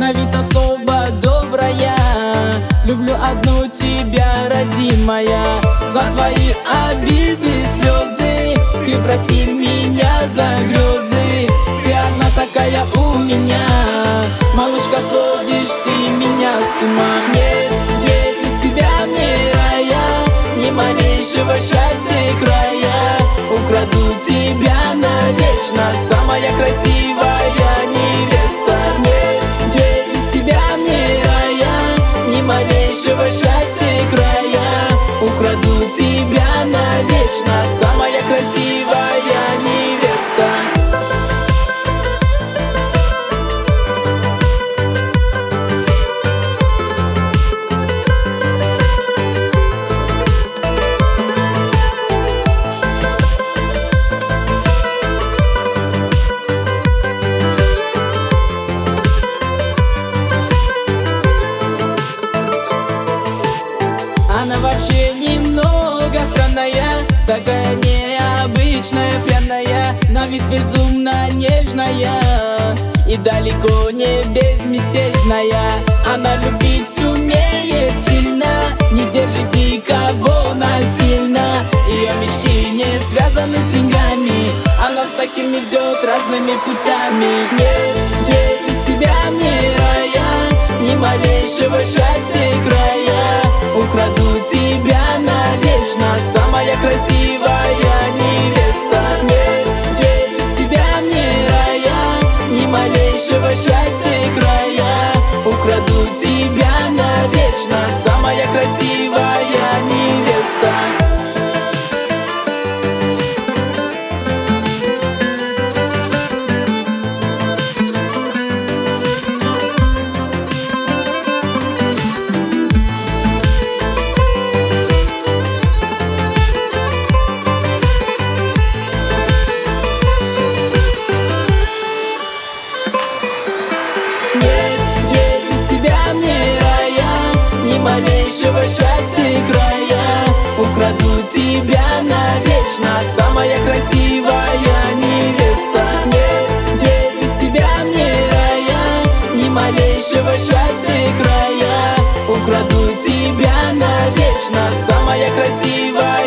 на вид особо добрая. Люблю одну тебя, родимая. За твои обиды, слезы, ты прости меня за грезы. Ты одна такая у меня, малышка, сводишь ты меня с ума. Нет, нет, без тебя мне рая, ни малейшего счастья края. Украду тебя навечно, самая красивая невеста. Нет, нет, без тебя мне рая, ни малейшего счастья края. Украду тебя навечно, самая красивая невеста. Она вообще немного странная, такая необычная, пряная, на вид безумно нежная и далеко не безмятежная. Она любить умеет сильно, не держит никого насильно. Ее мечты не связаны с деньгами, она с таким идет разными путями. Нет, нет, без тебя мне рая, ни малейшего счастья края. Украду тебя навечно, самая красивая невеста. Нет, нет, без тебя мне рая, ни малейшего счастья края. Украду тебя навечно, самая красивая невеста. Малейшего счастья края. Украду тебя навечно, самая красивая невеста. Нет, нет, без тебя мне рая, ни малейшего счастья края. Украду тебя навечно, самая красивая